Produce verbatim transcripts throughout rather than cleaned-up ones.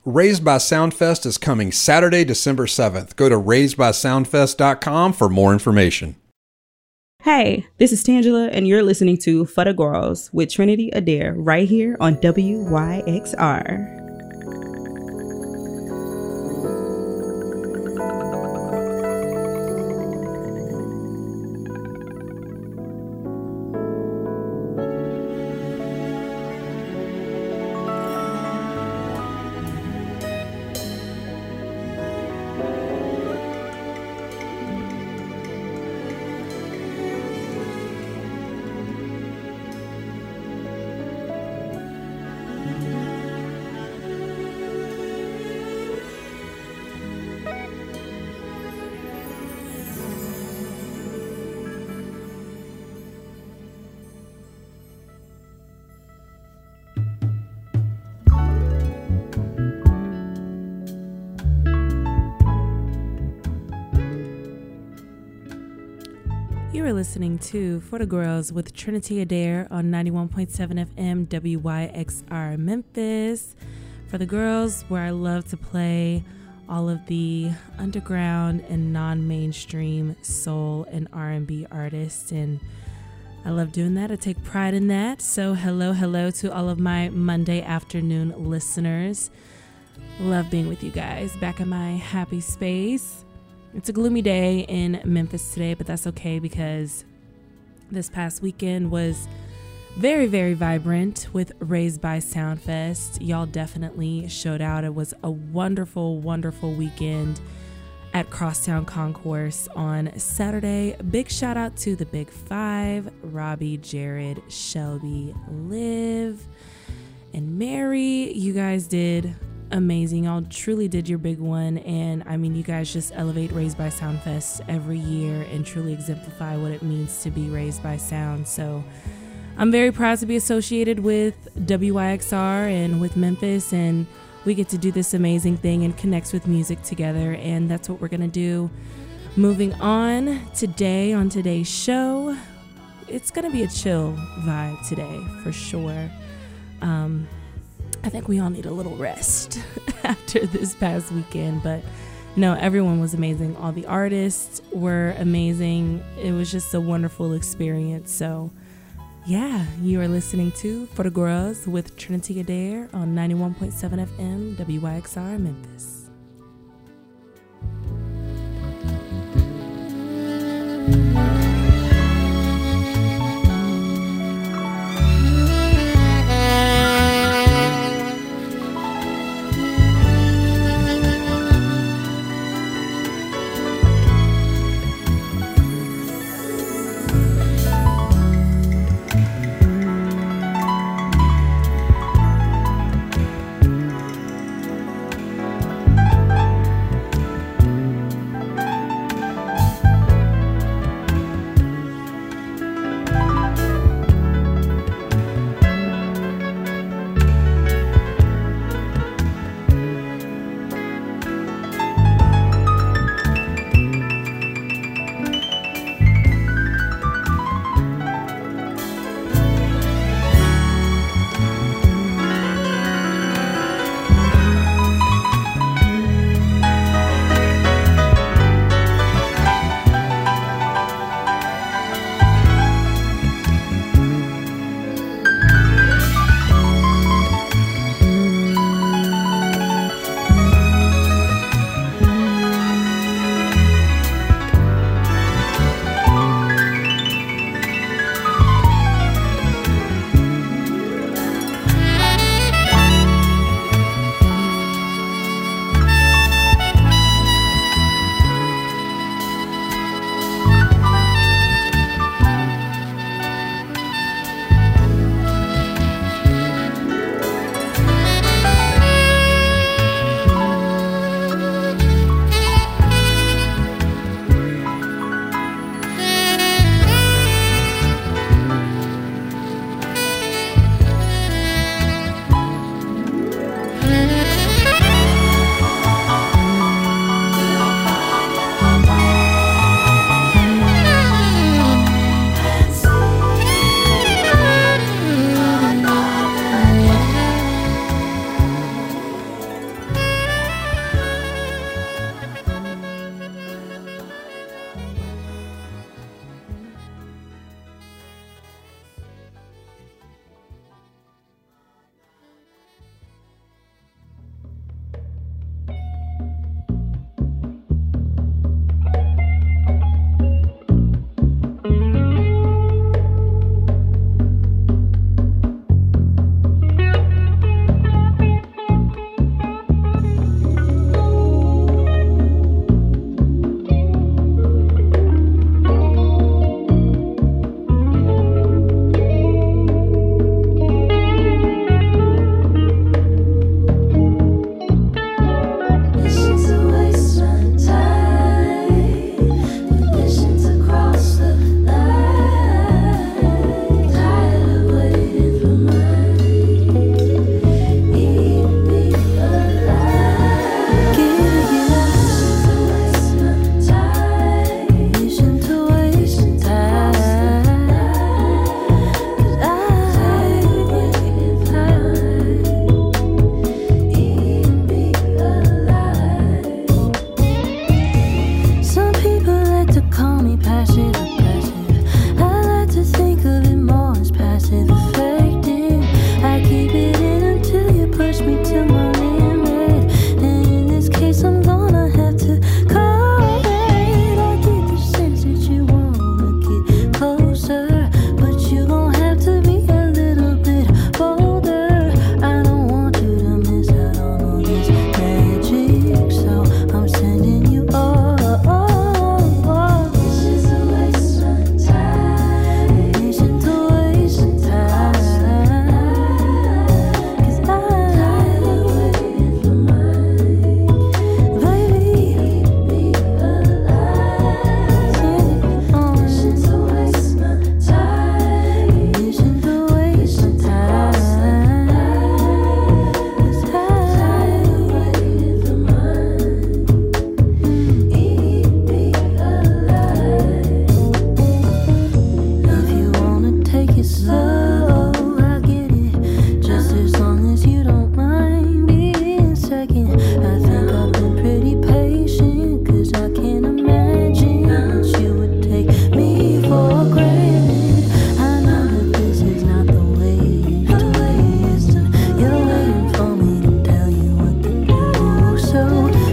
Raised by Soundfest is coming Saturday, December seventh. Go to raised by soundfest dot com for more information. Hey, this is Tangela, and you're listening to For the Girls with Trinity Adair right here on W Y X R. You are listening to For the Girls with Trinity Adair on ninety-one point seven F M W Y X R Memphis. For the Girls, where I love to play all of the underground and non-mainstream soul and R and B artists, and I love doing that. I take pride in that. So hello, hello to all of my Monday afternoon listeners. Love being with you guys back in my happy space. It's a gloomy day in Memphis today, but that's okay because this past weekend was very, very vibrant with Raised by Soundfest. Y'all definitely showed out. It was a wonderful, wonderful weekend at Crosstown Concourse on Saturday. Big shout out to the Big Five, Robbie, Jared, Shelby, Liv, and Mary. You guys did amazing. Y'all truly did your big one, and I mean, you guys just elevate Raised by Soundfest every year and truly exemplify what it means to be raised by sound. So I'm very proud to be associated with W Y X R and with Memphis, and we get to do this amazing thing and connect with music together, and that's what we're gonna do. Moving on today, on today's show, it's gonna be a chill vibe today for sure. um I think we all need a little rest after this past weekend, but no, everyone was amazing. All the artists were amazing. It was just a wonderful experience. So yeah, you are listening to For the Girls with Trinity Adair on ninety-one point seven F M W Y X R Memphis.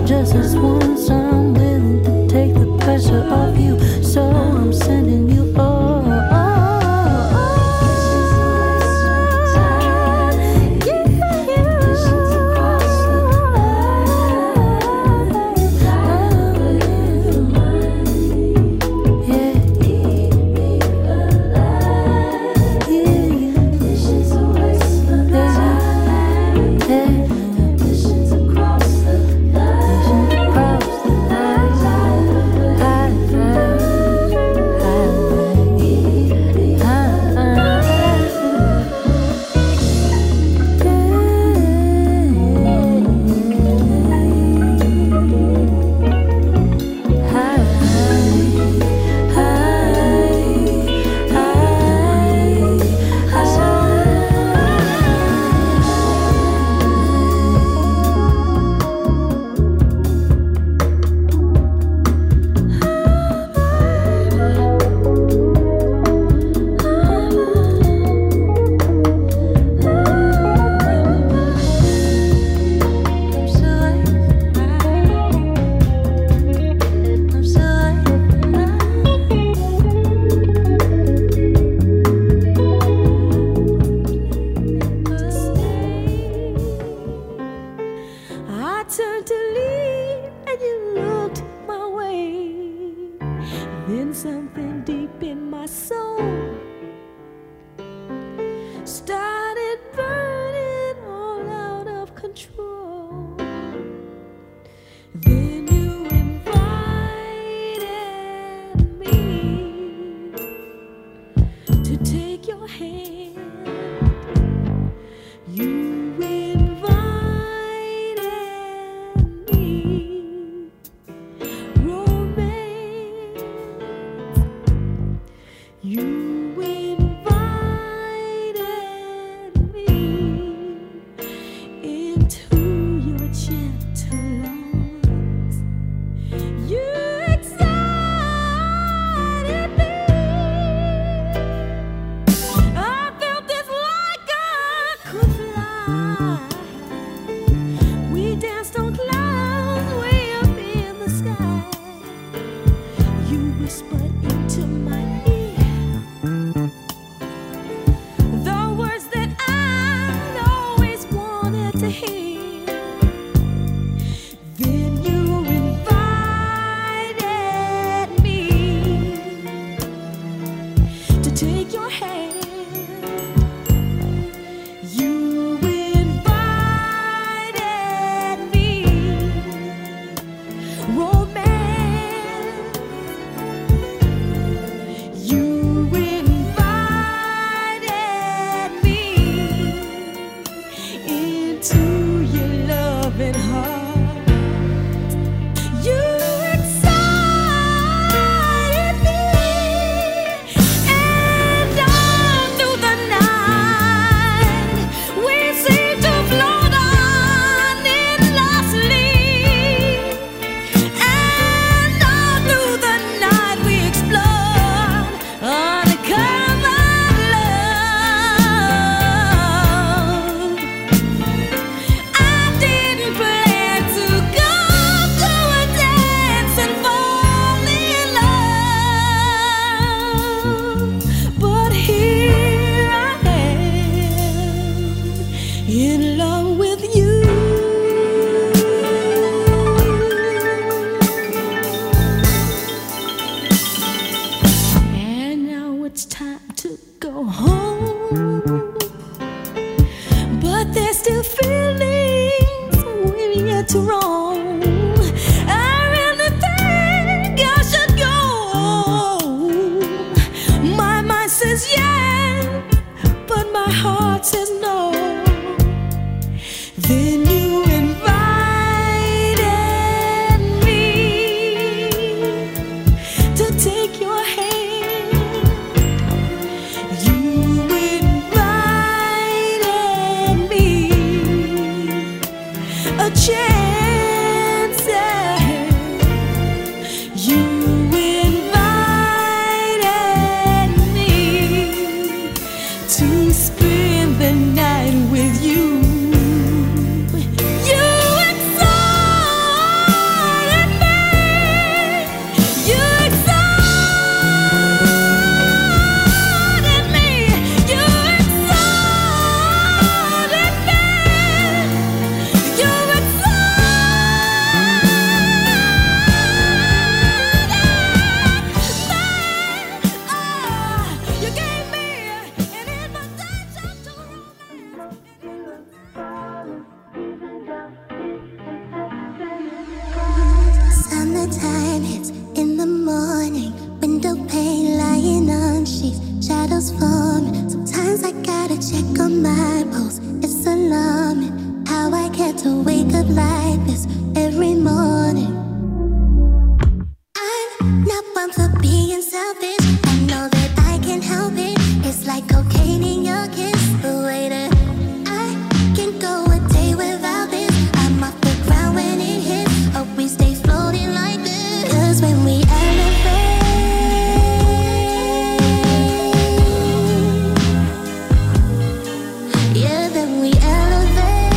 Just as once I'm willing to take the pressure off you, so I'm sending you all. Spend the night with you. You excite time the time hits in the morning, window pane lying on sheets, shadows forming. Sometimes I gotta check on my pulse. It's alarming how I get to wake up like this every morning. I'm not one for being selfish. I know that I can help it. It's like cocaine in your kiss. The way that I can go a day without this. I'm off the ground when it hits. Hope we stay floating like this. Cause when we elevate, yeah, then we elevate.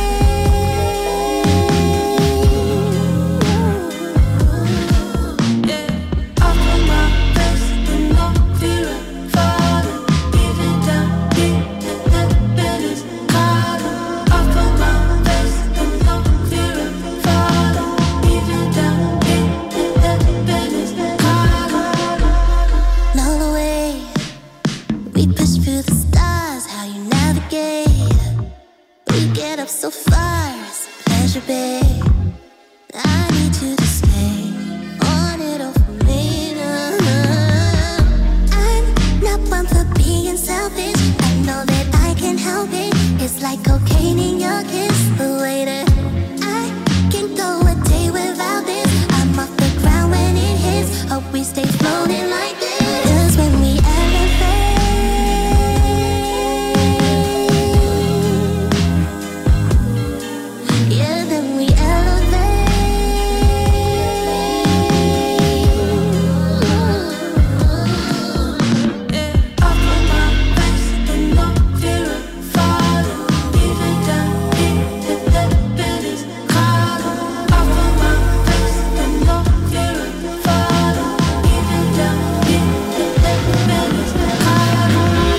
Yeah, off of my face and no fear of falling. Even down here in the bed is calling. Off of my face and no fear of falling. Even down here in the bed is calling. Know the way we push through the stars, how you navigate. We get up so far, it's a pleasure, babe. I need you to stay on it all for me. I'm not one for being selfish. I know that I can help it. It's like cocaine in your kiss. The way that I can go a day without this. I'm off the ground when it hits. Hope we stay floating like this. Cause when we elevate, yeah, then we elevate. Yeah, off of my face and no fear of falling. Even down here in the bed is calling. Off of my face and no fear of falling. Even down here in the bed is calling.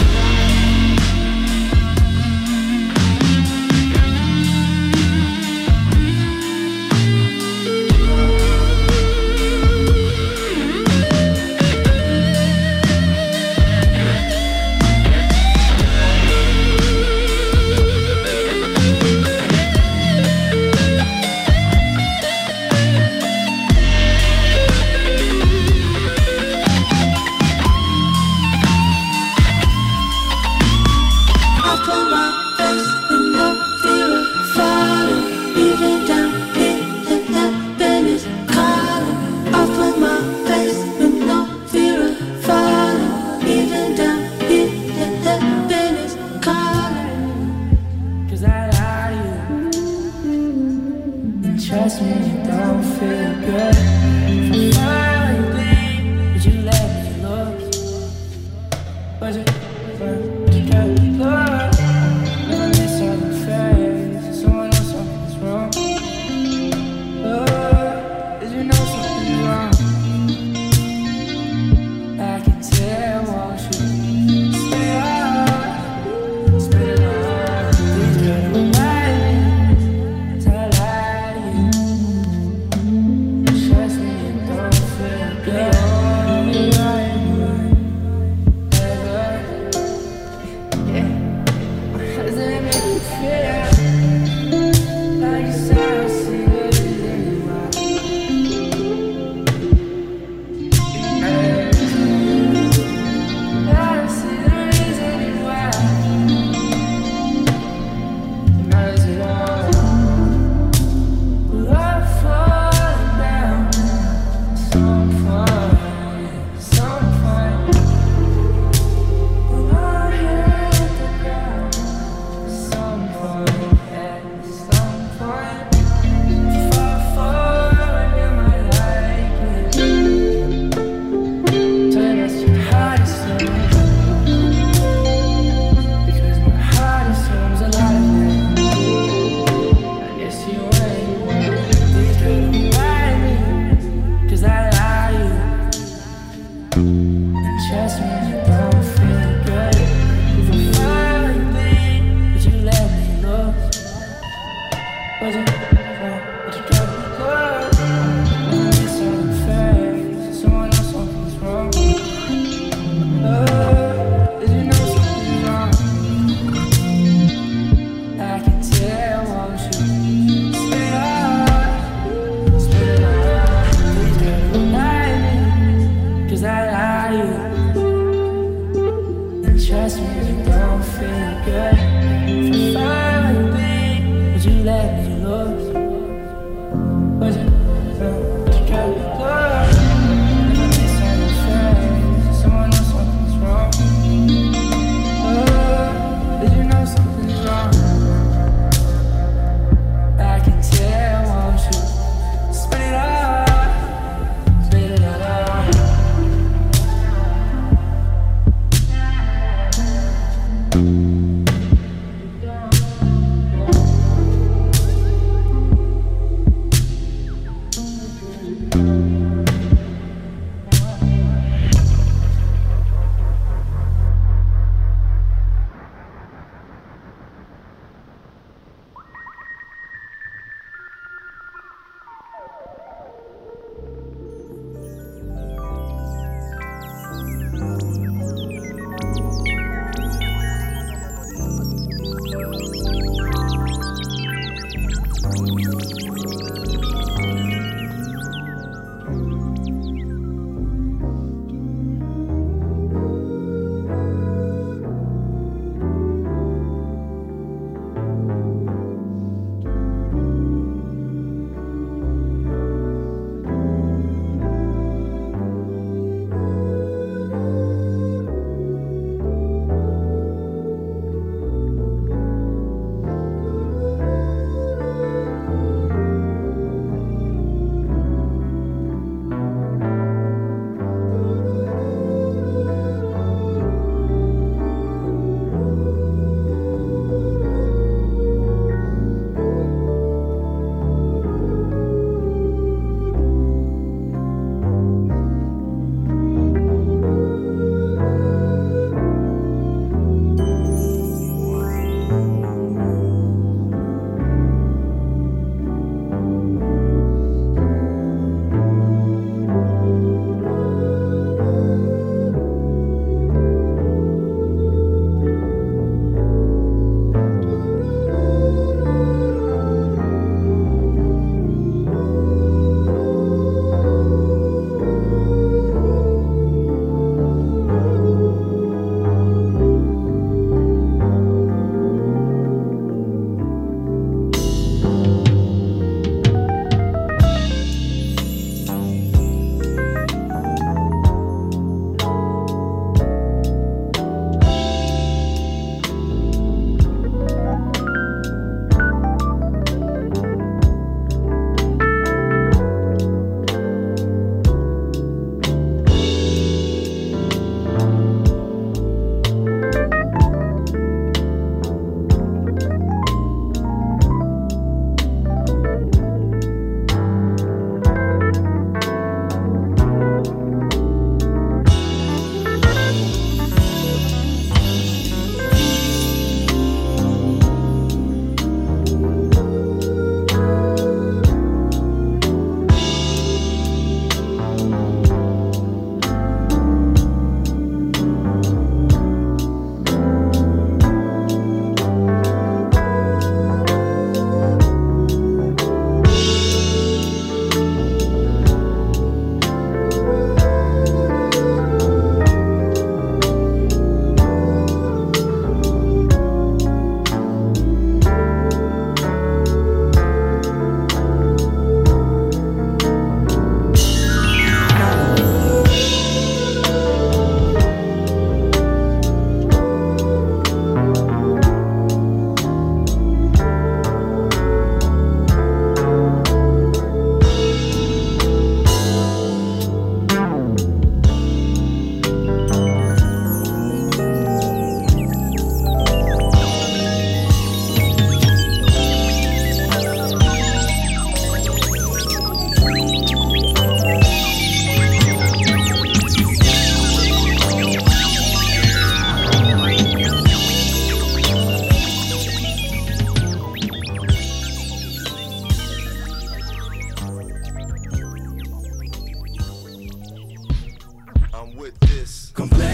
Off of my face and no fear of falling. Even down here in the bed is calling. Off of my face and no fear of falling. Even down here in the bed is calling. Cause I lie to you, and trust me, you don't feel good. If I finally bleed, would you let me look? Would you, would you let me look? When it's all in face, someone else something's wrong. Look, did you know something's wrong? I can tell once you stay up, spit it all. Please try to remind me, 'cause I lied to you. Trust me, you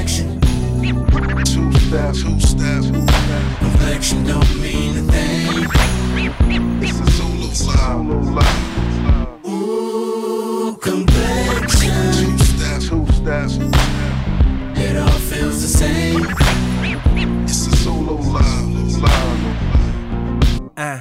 complexion. Two step, two step. Complexion don't mean a thing. It's a solo live. Ooh, complexion. Two step, two step. It all feels the same. It's a solo live, live. Uh.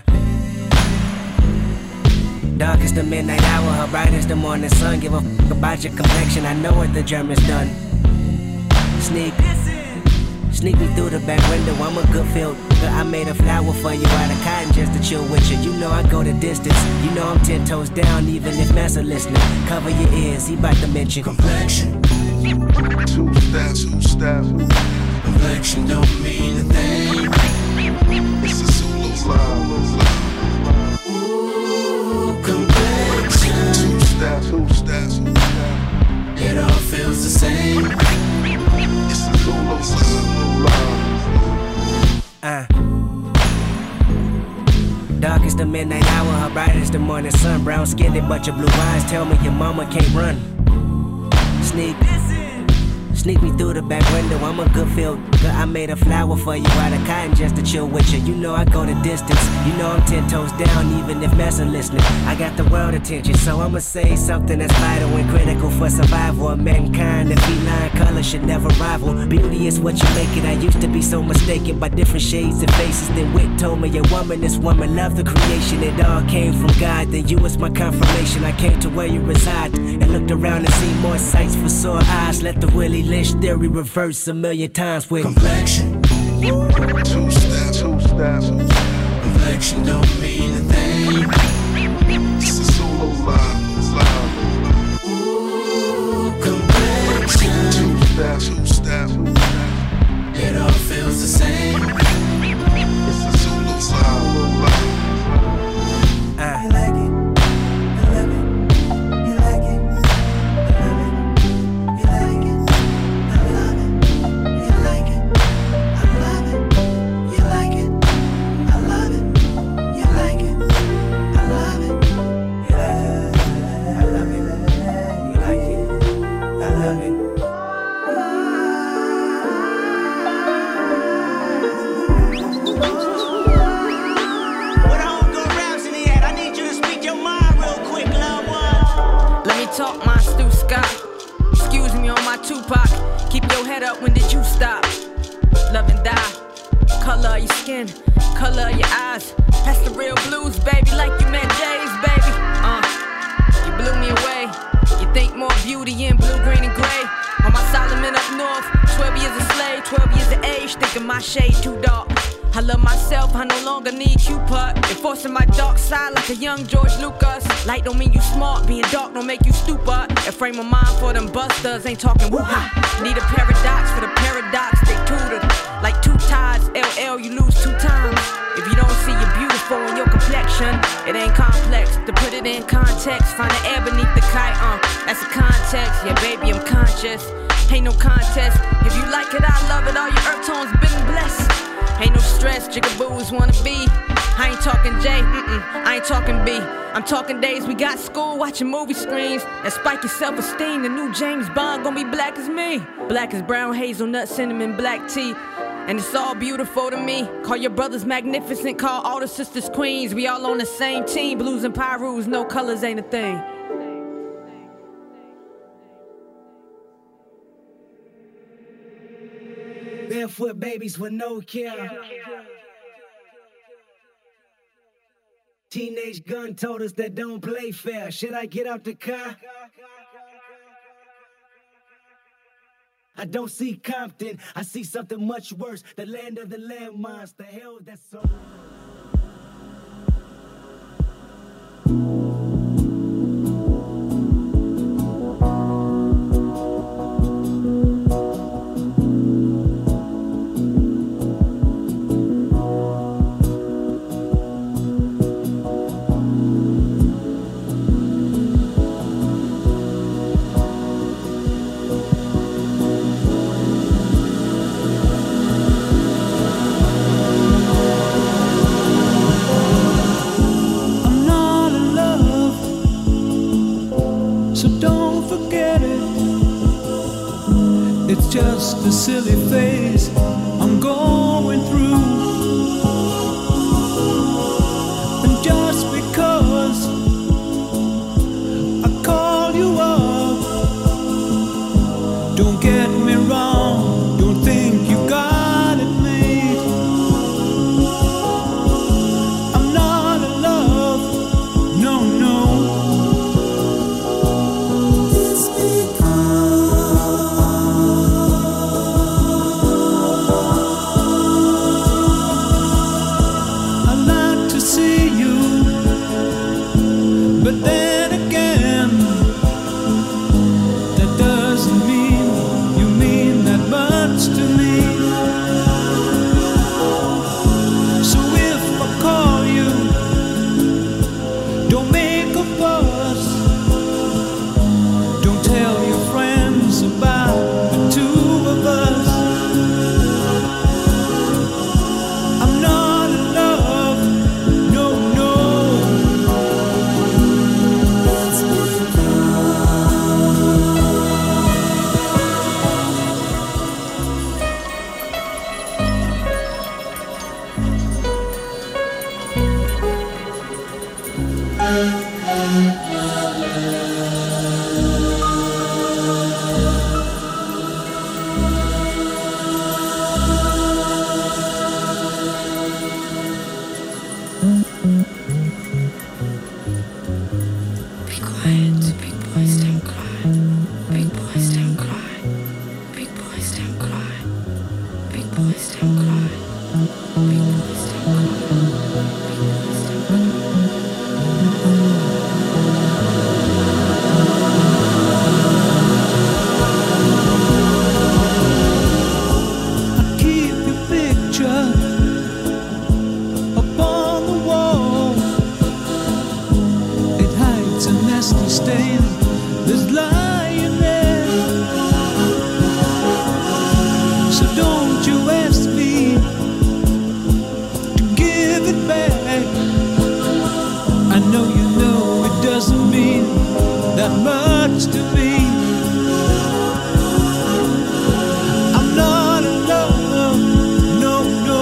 Dark is the midnight hour, her bright is the morning sun. Give a fuck about your complexion, I know what the German's done. Sneak, sneak me through the back window, I'm a good field. I made a flower for you out of cotton just to chill with you. You know I go the distance, you know I'm ten toes down even if Massa listening. Cover your ears, he bout to mention complexion. Two step, two step. Complexion don't mean a thing. It's a solo live. Complexion. Two step, two step. It all feels the same. It's a solo love. Uh. Dark is the midnight hour, her bright is the morning sun. Brown skinned but your blue eyes tell me your mama can't run. Sneak. Sneak me through the back window, I'm a good field. I made a flower for you out of cotton just to chill with you. You know I go the distance, you know I'm ten toes down even if Massa listening. I got the world attention, so I'ma say something that's vital and critical for survival of mankind. The feline color should never rival. Beauty is what you make it. I used to be so mistaken by different shades and faces. Then Wit told me a woman, this woman loved the creation. It all came from God, then you was my confirmation. I came to where you reside and looked around and seen more sights for sore eyes. Let the Willie Lynch theory reverse a million times with complexion. Two step, two step. Complexion don't mean a thing. It's a solo live, live. Ooh, complexion. Two step, two step. It all feels the same. It's a solo live, live. Uh. You like it? Talk my Stu Scott. Excuse me on my Tupac. Keep your head up, when did you stop? Love and die. Color of your skin, color of your eyes. That's the real blues, baby, like you met Jay's, baby. Uh, you blew me away. You think more beauty in blue, green, and gray. On my Solomon up north, twelve years a slave, twelve years of age, thinking my shade too dark. I love myself, I no longer need Cupid. Enforcing my dark side like a young George Lucas. Light don't mean you smart, being dark don't make you stupid. A frame of mind for them busters, ain't talking woo-ha. Need a paradox for the paradox, they tutored. Like two tides, L L, you lose two times. If you don't see you're beautiful in your complexion, it ain't complex. To put it in context, find the air beneath the kite, uh, that's a context. Yeah, baby, I'm conscious, ain't no contest. If you like it, I love it, all your earth tones been blessed. Ain't no stress, jigaboos wanna be. I ain't talking J, mm-mm, I ain't talking B. I'm talking days we got school, watching movie screens. That spike your self-esteem, the new James Bond gon' be black as me. Black as brown, hazelnut, cinnamon, black tea. And it's all beautiful to me. Call your brothers magnificent, call all the sisters queens. We all on the same team, blues and pyrus, no colors ain't a thing. Barefoot babies with no care. Teenage gun told us that don't play fair. Should I get out the car? I don't see Compton, I see something much worse. The land of the landmines, the hell that's so. It's just a silly phase I'm going through. And just because I call you up, don't get me wrong, don't think you got it made. I'm not in love, no, no. It's I like to see you, but then again, that doesn't mean you mean that much to me. So if I call you, don't make a fuss. Don't tell your friends about the two of us. I'm not in love, no, no. Be quiet, big boys don't cry. Big boys don't cry. Big boys don't cry. Big boys don't cry. Big boys don't cry. I keep your picture upon the wall. It hides a nasty stain that's lying there. So don't you ask me to give it back. I know you know it doesn't mean that much to me. I'm not in love, no, no.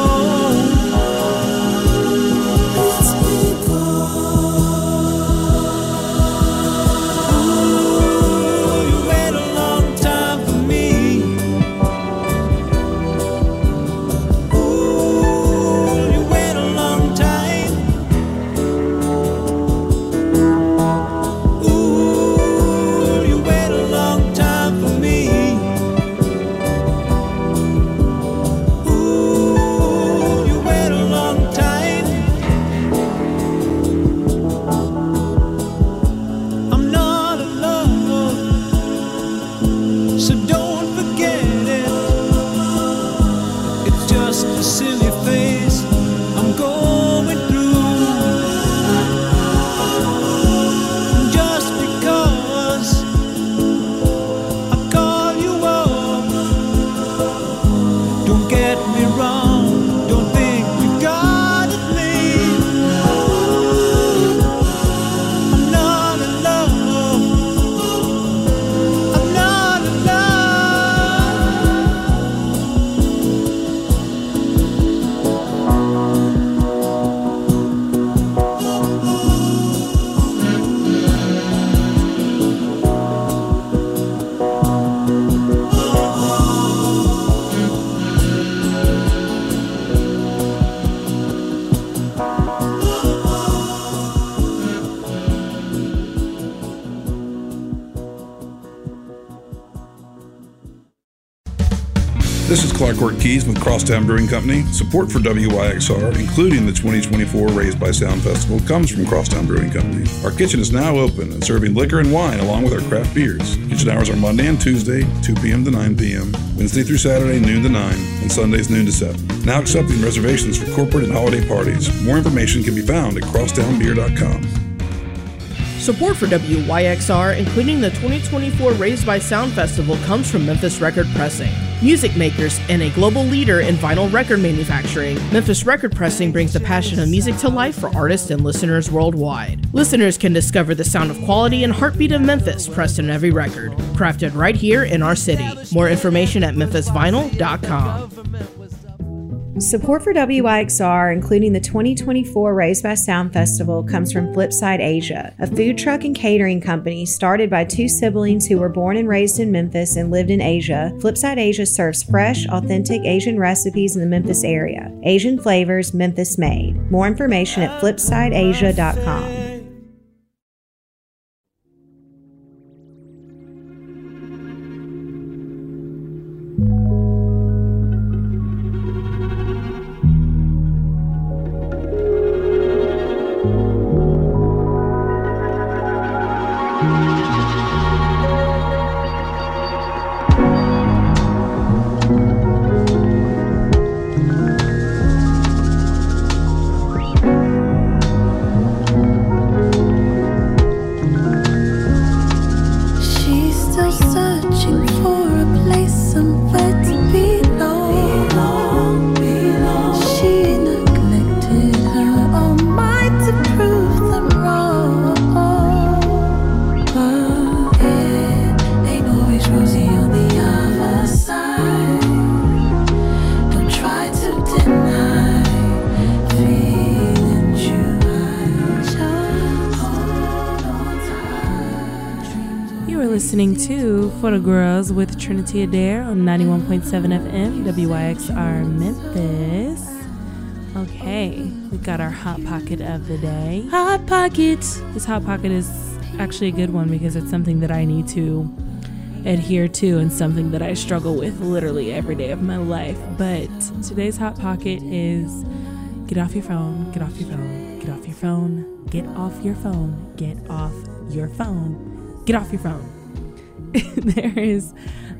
Ooh, you wait a long time for me. Ooh, you wait a long time. Ooh, you wait a long time for me. Ooh, you wait a long time. I'm not in love, so don't forget it. It's just a silly phase I'm going through. Just because I call you up, don't get me wrong, don't think you got it made. I'm not in love, I'm not in This is Clockwork Keys with Crosstown Brewing Company. Support for W Y X R, including the twenty twenty-four Raised by Sound Festival, comes from Crosstown Brewing Company. Our kitchen is now open and serving liquor and wine along with our craft beers. Kitchen hours are Monday and Tuesday, two p.m. to nine p.m., Wednesday through Saturday, noon to nine, and Sundays, noon to seven. Now accepting reservations for corporate and holiday parties. More information can be found at crosstown beer dot com. Support for W Y X R, including the twenty twenty-four Raised by Sound Festival, comes from Memphis Record Pressing. Music makers and a global leader in vinyl record manufacturing, Memphis Record Pressing brings the passion of music to life for artists and listeners worldwide. Listeners can discover the sound of quality and heartbeat of Memphis pressed in every record, crafted right here in our city. More information at memphis vinyl dot com. Support for W Y X R, including the twenty twenty-four Raised by Sound Festival, comes from Flipside Asia, a food truck and catering company started by two siblings who were born and raised in Memphis and lived in Asia. Flipside Asia serves fresh, authentic Asian recipes in the Memphis area. Asian flavors, Memphis made. More information at flipside asia dot com. Listening to For the Girls with Trinity Adair on ninety-one point seven F M W Y X R Memphis. Okay, we got our Hot Pocket of the day. Hot Pocket! This Hot Pocket is actually a good one because it's something that I need to adhere to and something that I struggle with literally every day of my life. But today's Hot Pocket is get off your phone, get off your phone, get off your phone, get off your phone, get off your phone, get off your phone. There is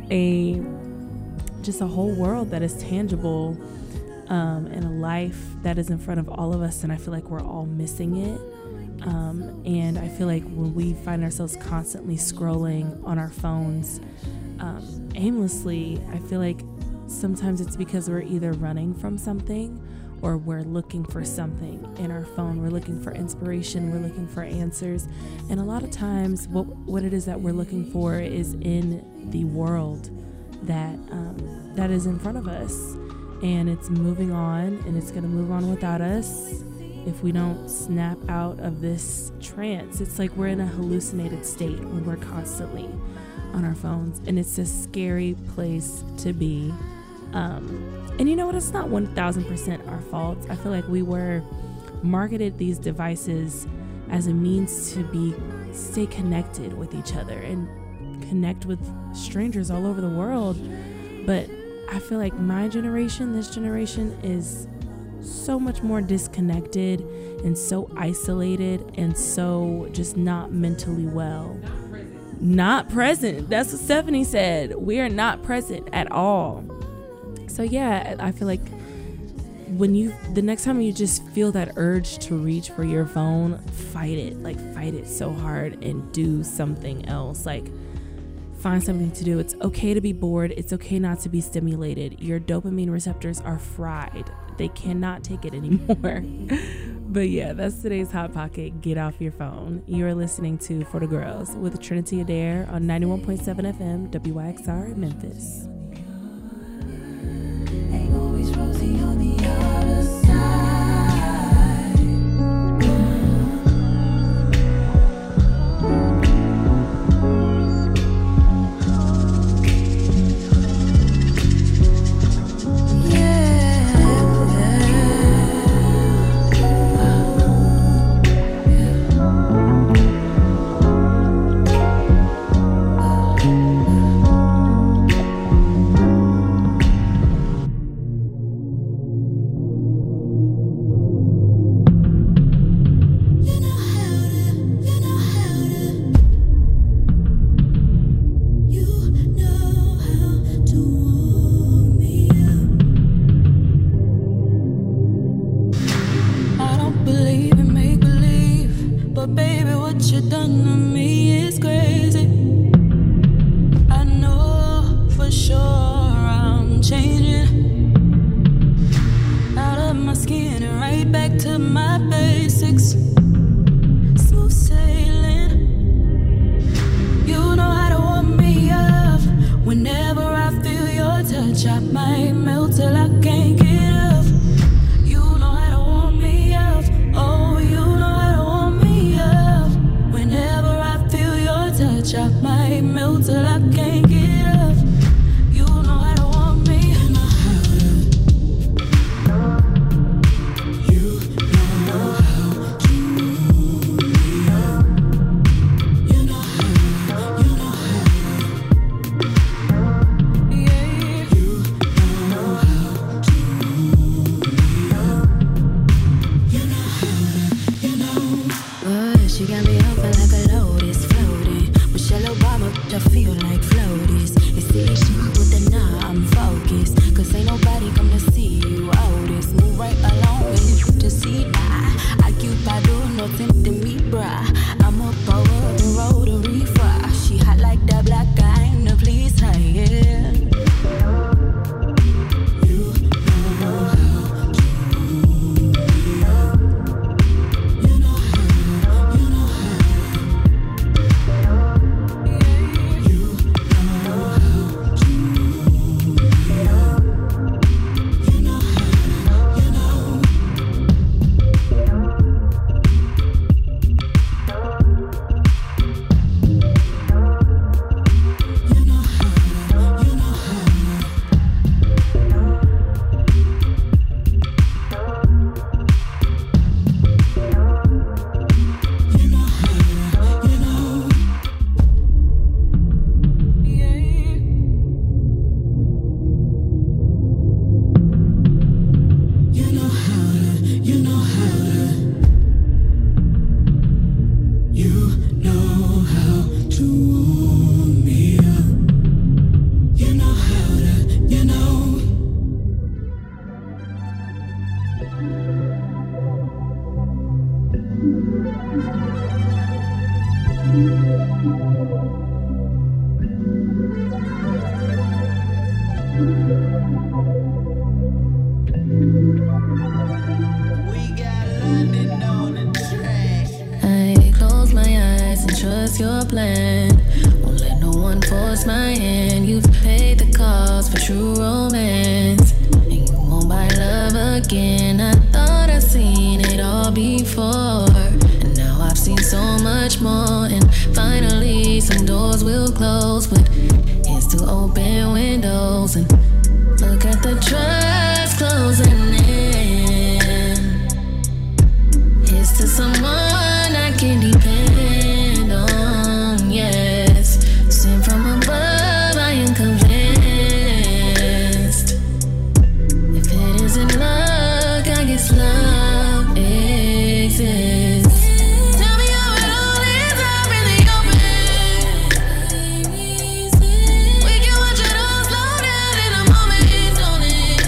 a just a whole world that is tangible um, and a life that is in front of all of us, and I feel like we're all missing it. Um, and I feel like when we find ourselves constantly scrolling on our phones um, aimlessly, I feel like sometimes it's because we're either running from something or we're looking for something in our phone. We're looking for inspiration, we're looking for answers, and a lot of times what what it is that we're looking for is in the world that um, that is in front of us, and it's moving on, and it's going to move on without us if we don't snap out of this trance. It's like we're in a hallucinated state when we're constantly on our phones, and it's a scary place to be. Um, and you know what? It's not one thousand percent our fault. I feel like we were marketed these devices as a means to be stay connected with each other and connect with strangers all over the world. But I feel like my generation, this generation, is so much more disconnected and so isolated and so just not mentally well. Not present. That's what Stephanie said. We are not present at all. So yeah, I feel like when you, the next time you just feel that urge to reach for your phone, fight it, like fight it so hard and do something else. Like find something to do. It's okay to be bored. It's okay not to be stimulated. Your dopamine receptors are fried. They cannot take it anymore. But yeah, that's today's Hot Pocket. Get off your phone. You are listening to For the Girls with Trinity Adair on ninety-one point seven F M W Y X R Memphis. Ain't always rosy on the other side. Sure I'm touch, I might melt till I can't get up. You know how to warm me up. Oh, you know how to warm me up. Whenever I feel your touch, I might melt till I can't get up. You know how to warm me. You know how to. You know how to warm me up. You know how. You know how. Yeah. You know how to warm me up. You know how to. You know. Oh, she got me open like a lotus floating. Michelle Obama, I feel like floaties. It's silly shit with the nah, I'm focused. Cause ain't nobody come to see you. Oh, this move right along and you to see nah. I cute I do nothing to me, bruh. I'm up over the rotary fry. She hot like that black guy in the police, huh, yeah. You know how to warm me up. You know how. You know how. You know how to warm me up. You know how. You know. You know how. You know how. You know how. You know. Yeah. You know how to. You know how to. You know how to warm me up. You know how to. You know. I close my eyes and trust your plan. Won't let no one force my hand. You've paid the cost for true romance, and you won't buy love again. I thought I'd seen it all before, and now I've seen so much more. And finally, some doors will close, but it's to open windows and look at the trust closing in. It's to someone I can depend on, yes. Sent from above, I am convinced. If it isn't luck, I guess love exists. Tell me how it all is, I'm really open. We can watch it all slow down in a moment, don't it?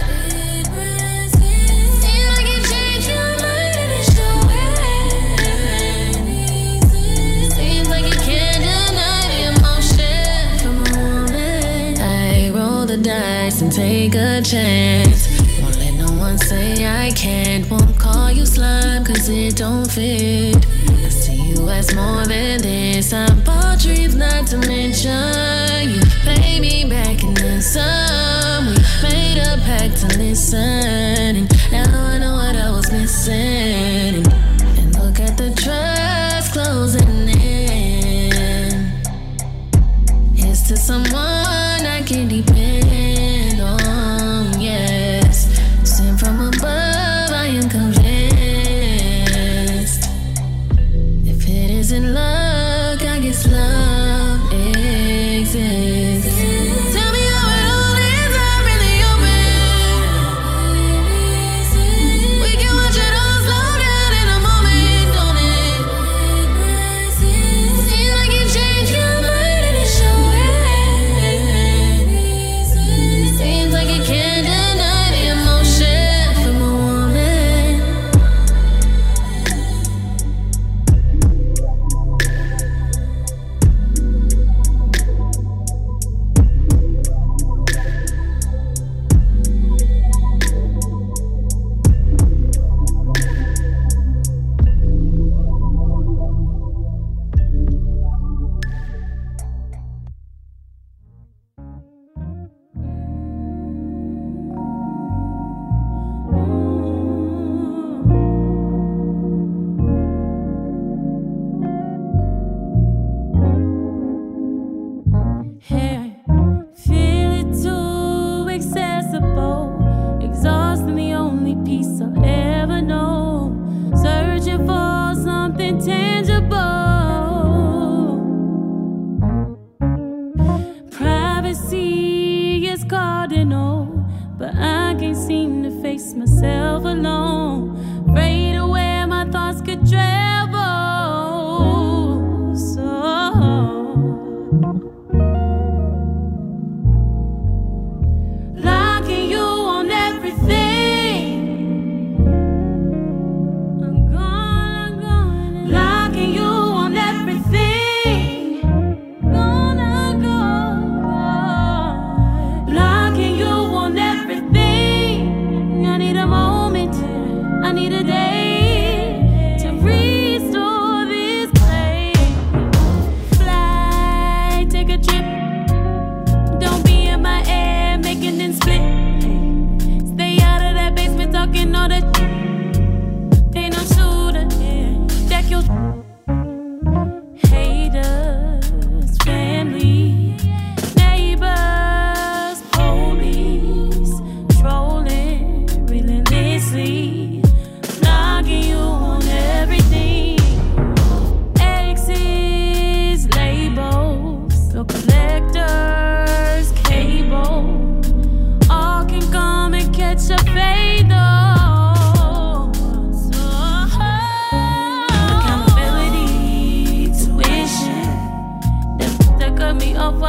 Seems like it changed your mind and it's showing. Seems like you can't deny the emotion from a woman. I roll the dice and take a chance. Won't let no one say I can't. Won't call you slime cause it don't fit. I see you as more than this. I bought dreams not to mention. You pay me back in the sun. We made a pact to listen, and now I know what I was missing. And, and look at the trust closing in. It's to someone I can depend on, yes. Sent from above, I am convinced. If it isn't luck, I guess love exists. Tell me how it all is, I'm really open. We can watch it all slow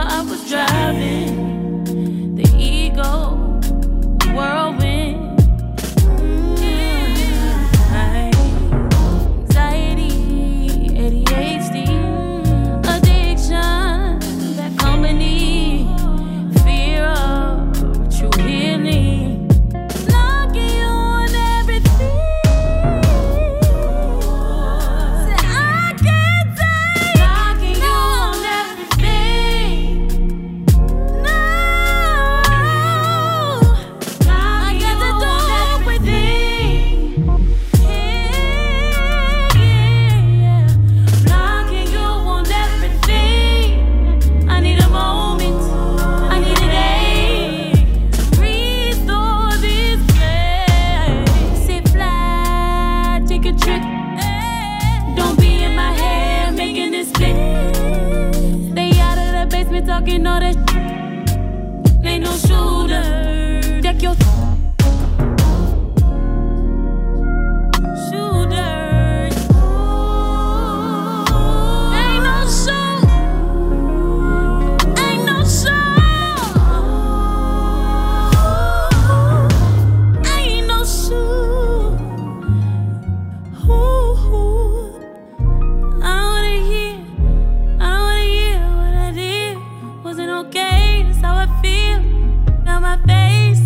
while I was driving the ego whirlwind. Anxiety, A D H D, addiction, that company, fear of true healing, blocking you on everything. Say I can't take blocking you on everything. No, I got to do everything. Blocking you on everything. I need a moment. I need a day to restore this place. Sit flat, take a trick. Don't be in my head making this split. Stay out of the basement talking all that shit. Ain't no shooter. Deck your shooters. Ain't no show. Ain't no show. Ain't no shoe. Ooh, I wanna hear, I wanna hear what I did. Wasn't okay, that's how I feel. Got my face.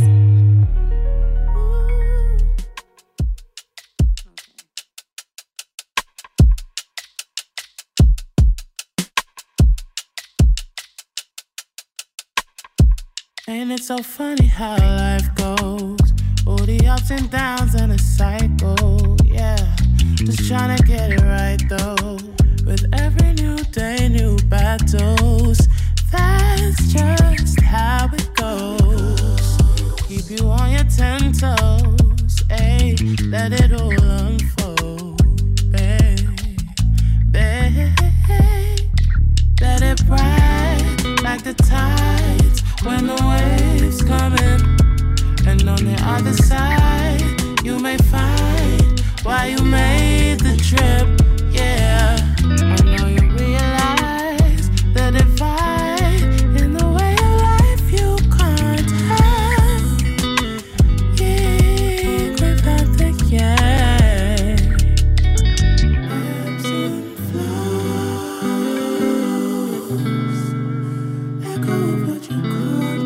Ain't it so funny how life goes? All the ups and downs and a cycle, yeah. Just trying to get it right though. With every new day, new battles. That's just how it goes. Keep you on your ten toes, ayy. Let it all unfold, babe, babe. Let it ride like the tides when the waves come in. And on the other side, you may find why you made the trip, yeah. I know you realize the divide in the way of life you can't have. Yeah, without the yeah. Ebbs and flows. Let go of what you can't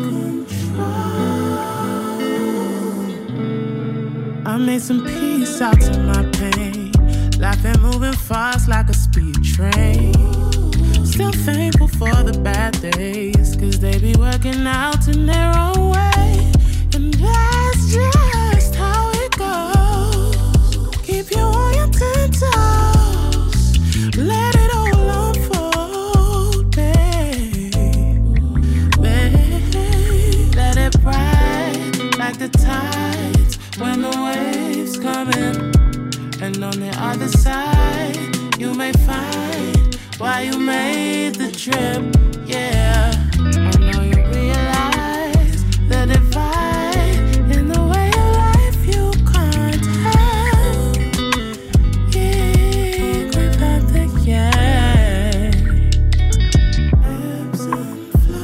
control. I made some peace out to my pain. Life ain't moving fast like a speed train. Still thankful for the bad days, cause they be working out in their own way. And that's just how it goes. Keep you on your ten toes. Let it all unfold, babe, babe. Let it ride like the tides when the waves come in. And on the other side, you may find why you made the trip, yeah. I know you realize the divide in the way of life you can't have. Yeah, without the yeah. Ebbs and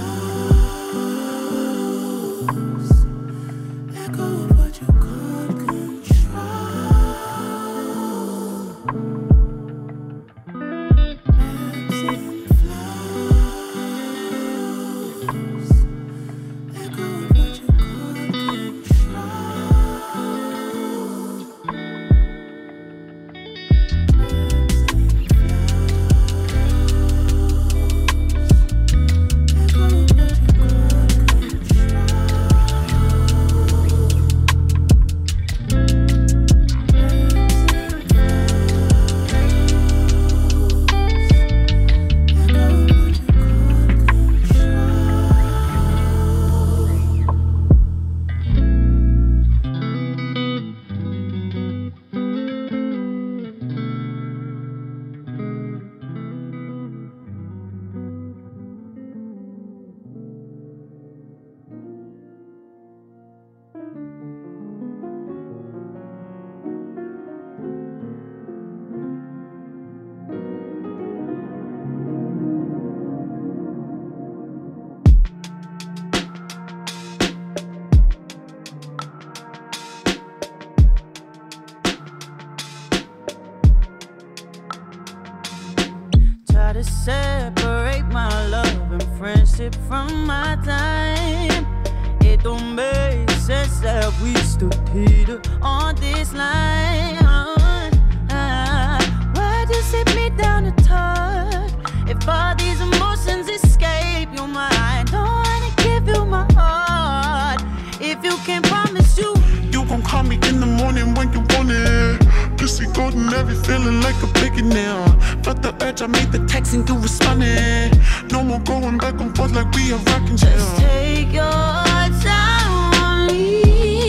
flows. Let go of what you can't control. Ebbs and flows. separate my love and friendship from my time. It don't make sense that we stood here on this line. Why just sit me down to talk? If all these emotions escape your mind, don't wanna give you my heart. If you can't promise you, you gon' call me in the morning when you want it. Pussy golden, every feeling like a billionaire. Felt the urge, I made the text and you responded. No more going back and forth like we are rocking chair. Just take your time on me.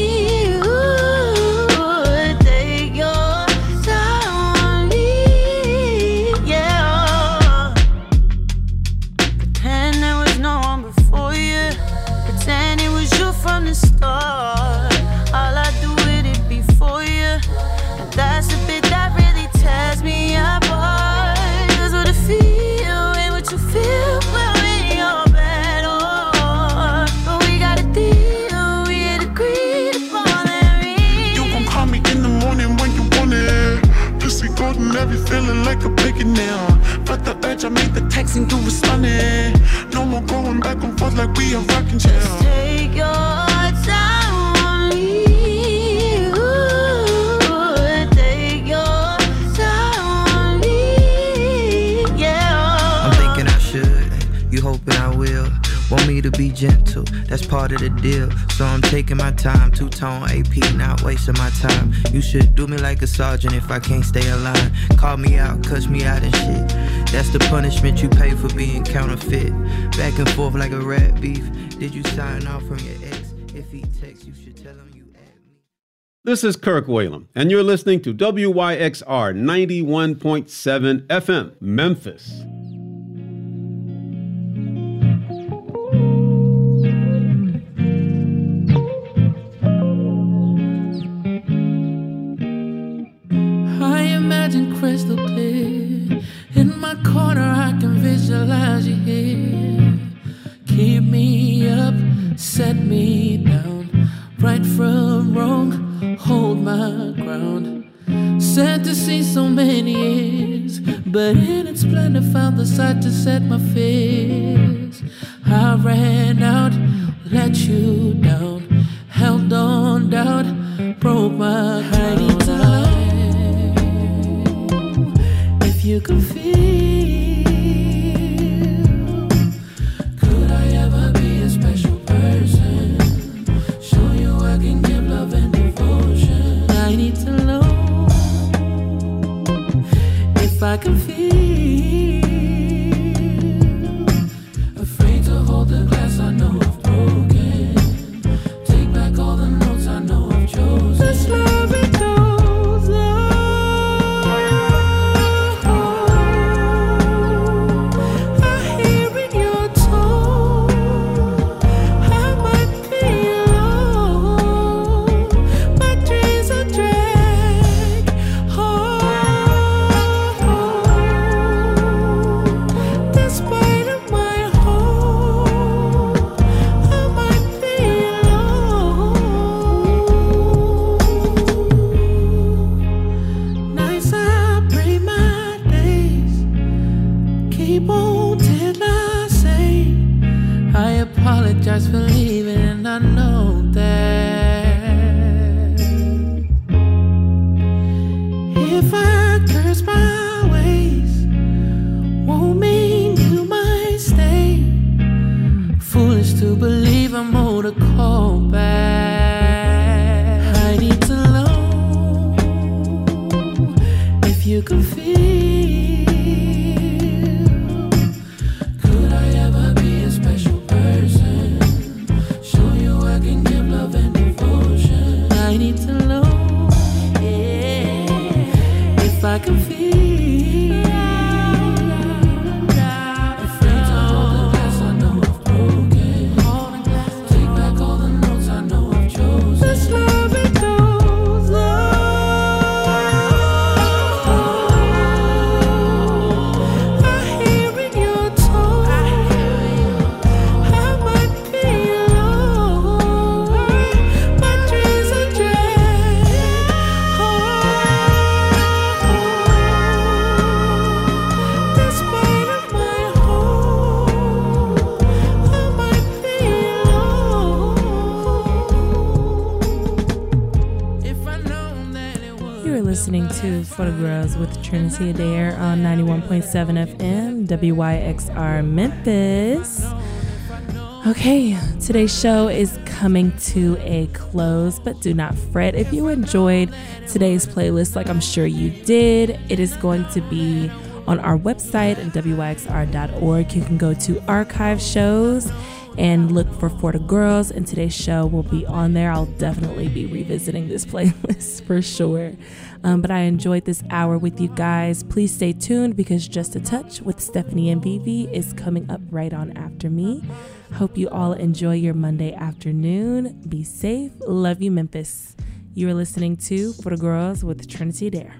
Ooh, take your time on me. Yeah. Pretend there was no one before you. Pretend it was you from the start. All I do with it before you. And that's the bit that really tears me apart. Cause what I feel ain't what you feel when you're better. But we got a deal, we had agreed upon that ring. You gon' call me in the morning when you want it. Pussy golden, every feeling like a billionaire. Felt the urge, I made the text and you responded. No more going back and forth like we are rocking chair. Just take your time on me. Ooh, take your time on me. Yeah. I'm thinking I should, you hoping I will. Want me to be gentle, that's part of the deal. So I'm taking my time, two-tone A P, not wasting my time. You should do me like a sergeant if I can't stay aligned. Call me out, cuss me out and shit. That's the punishment you pay for being counterfeit. Back and forth like a rat beef. Did you sign off from your ex? If he texts, you should tell him you at me. This is Kirk Whalum, and you're listening to W Y X R ninety-one point seven F M, Memphis. I imagine crystal clear. In my corner, I can visualize you here. Keep me up, set me down. Right from wrong, hold my ground. Sad to see so many years, but in its splendor found the sight to set my fears. I ran out, let you down, held on doubt, broke my crown. If you could feel, could I ever be a special person? Show you I can give love and devotion. I need to know if I can feel. Afraid to hold the glass I know I've broken. Take back all the notes I know I've chosen. This love it goes on. Apologize for leaving, and I know that if I curse my ways, won't mean you might stay. Foolish to believe I'm owed a call back. I need to know if you can feel. Could I ever be a special person? Show listening to For the Girls with Trinity Adair on ninety-one point seven F M, W Y X R Memphis. Okay, today's show is coming to a close, but do not fret. If you enjoyed today's playlist, like I'm sure you did, it is going to be on our website at W Y X R dot org. You can go to archive shows and look for For the Girls, and today's show will be on there. I'll definitely be revisiting this playlist for sure. Um, but I enjoyed this hour with you guys. Please stay tuned because Just a Touch with Stephanie and Vivi is coming up right on after me. Hope you all enjoy your Monday afternoon. Be safe. Love you, Memphis. You are listening to For the Girls with Trinity Adair.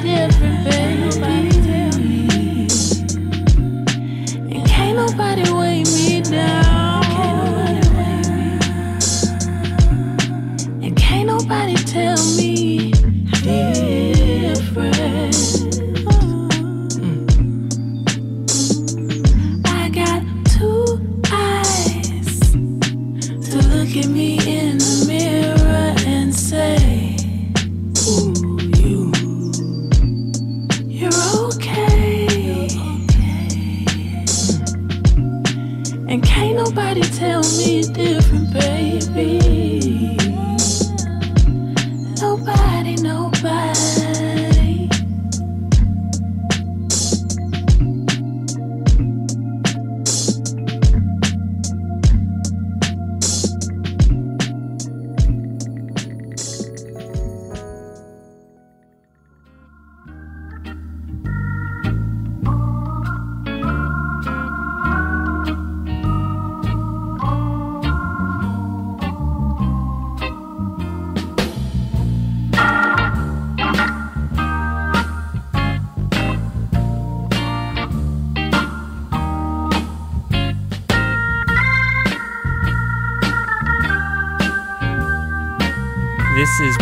Nobody wait.